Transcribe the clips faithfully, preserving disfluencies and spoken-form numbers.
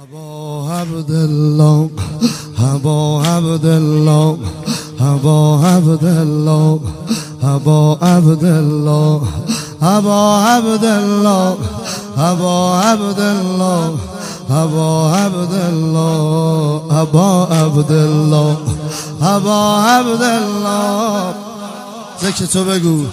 ابا عبدالله ابا عبدالله ابا عبدالله ابا عبدالله ابا عبدالله ابا عبدالله ابا عبدالله ابا عبدالله ابا عبدالله ذکر تو بگو.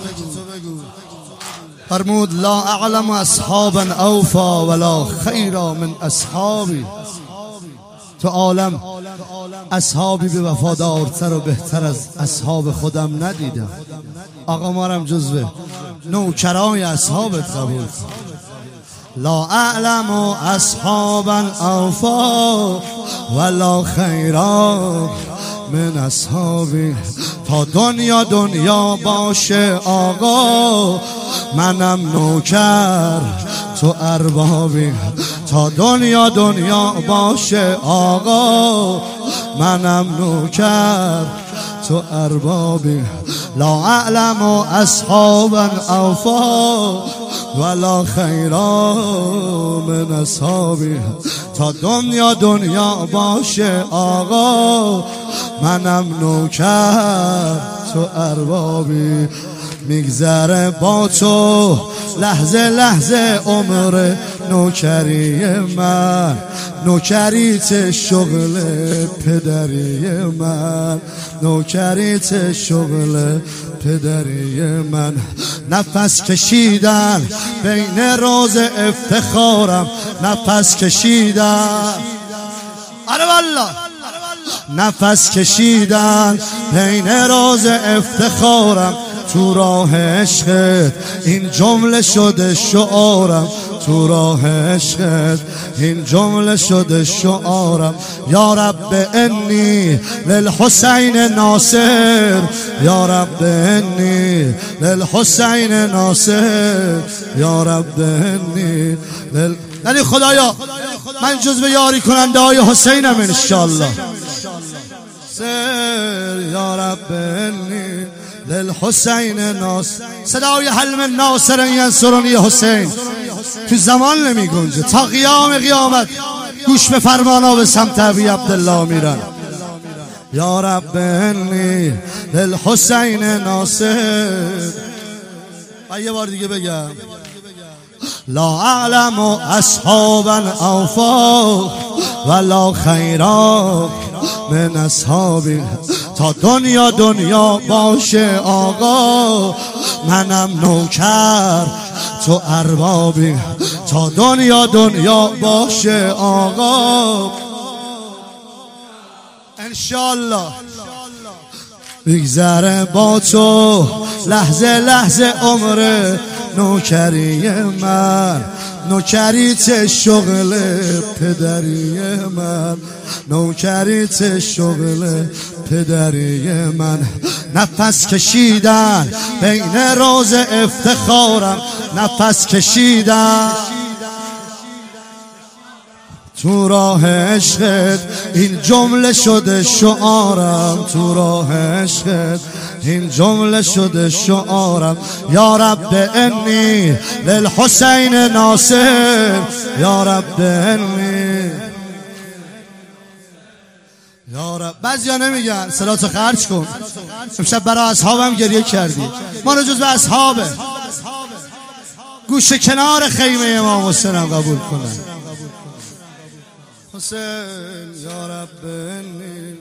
فرمود لا اعلم اصحابا اوفا ولا خیرا من اصحابی. تو عالم اصحابی به وفادارتر و بهتر از اصحاب خودم ندیدم. آقا مارم جزو نوکرای اصحابت قبول. لا اعلم اصحابا اوفا ولا خیرا من اصحابی. تا دنیا دنیا باشه آقا منم نوکر تو اربابی. تا دنیا دنیا باشه آقا منم نوکر تو اربابی. لا اعلم اصحابا اوفا ولا خیرا من اصحابی. تا دنیا دنیا باشه آقا منم نوکر تو اربابی. میگذره با تو لحظه لحظه عمر نوکری من. نوکریت شغل پدری من. نوکریت شغل پدری من. نفس کشیدن بین روز افتخارم. نفس کشیدن آره والله نفس کشیدن بین روز افتخارم. تو راه عشقت این جمله شده شعارم. تو راه عشقت این جمله شده شعارم. یا رب انی للحسین ناصر. یا رب انی للحسین ناصر. یا رب انی لل... یعنی خدایا من جزو یاری کننده های حسینم انشالله. یا رب انی للحسین ناصر. صدای حلم ناصر ینصرنی حسین تو زمان نمی گنجه. تا قیام قیامت گوش به فرمانا به سمت ابی عبدالله میرن. یا رب انی للحسین ناصر. یه بار دیگه بگم لا اعلم اصحابا اوفا ولا خیرا من اصحابی. تا دنیا دنیا باشه آقا منم نوکر تو اربابی. تا دنیا دنیا باشه آقا انشالله. بگذره با تو لحظه لحظه عمر نوکری من. نوکریت شغل پدری من. نوکریت شغل پدری من. نفس کشیدن بین روز افتخارم. نفس کشیدن تو راه عشقت این جمله شده شعارم. تو راه عشقت این جمله شده شعارم. یا رب انی للحسین ناصر. یا رب انی یا رب. بعضیا نمیگن صلاتو خرج کن. امشب برای اصحابم گریه کردی. ما رو جز به اصحابه گوشه کنار خیمه امام حسینم قبول کنن. حسین یا رب انی.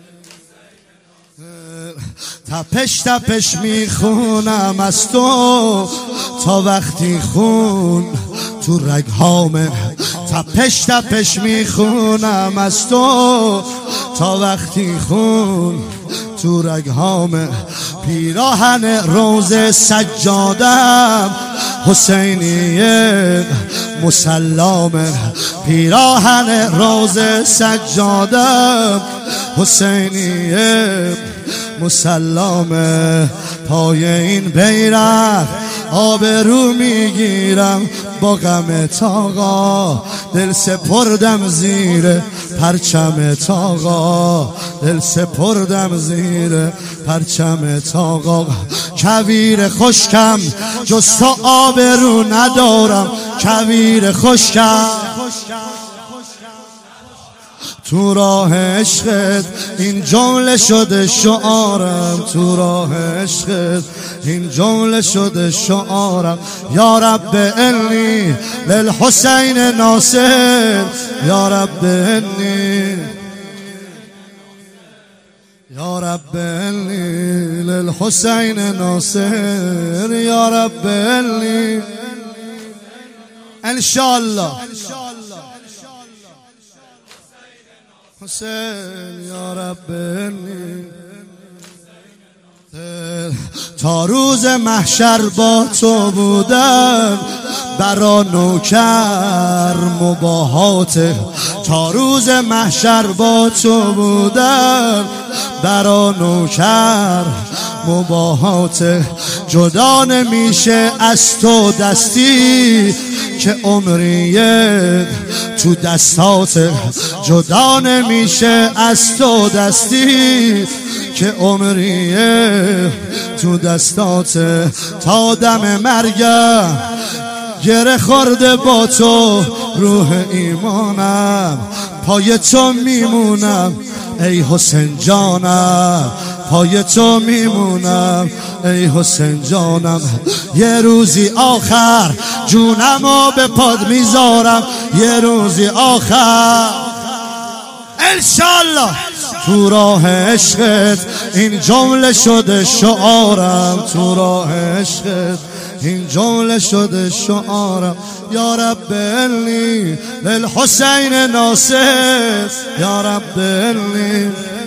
تپش تپش میخونم از تو تا وقتی خون تو رگهامه. تپش تپش میخونم از تو تا وقتی خون تو رگهامه. پیراهن روز سجادم حسینیه مسلمه. پیراهن روز سجادم حسینیه مسلمه. پای این بیرق آبرو میگیرم با غمت آقا. دل سپردم زیر پرچمت آقا. دل سپردم زیر پرچمت آقا. کویر خشکم جز تو آبرو ندارم. کویر خشکم تو راه عشقت این جمله شده شعارم، تو راه عشقت این جمله شده شعارم. یا رب انی للحسین ناصر، یا رب انی، یا رب انی للحسین ناصر، یا رب انی انشاءالله حسین، یا رب انی. تا روز محشر با تو بودم برا نوکر مباهات، تا روز محشر با تو بودم برا نوکر مباهات. جدا نمیشه از تو دستی که عمریه تو دستات، جدا نمیشه از تو دستی که عمریه تو دستات. تا دم مرگم گره خورده با تو روح ایمانم، پای تو میمونم ای حسین جانم، پای تو میمونم ای حسین جانم. یه روزی آخر جونمو به پاد میذارم، یه روزی آخر انشالله. تو راه عشقت این جمله شده شعارم، تو راه عشقت این جمله شده شعارم. یا رب انی للحسین ناصر، یا رب انی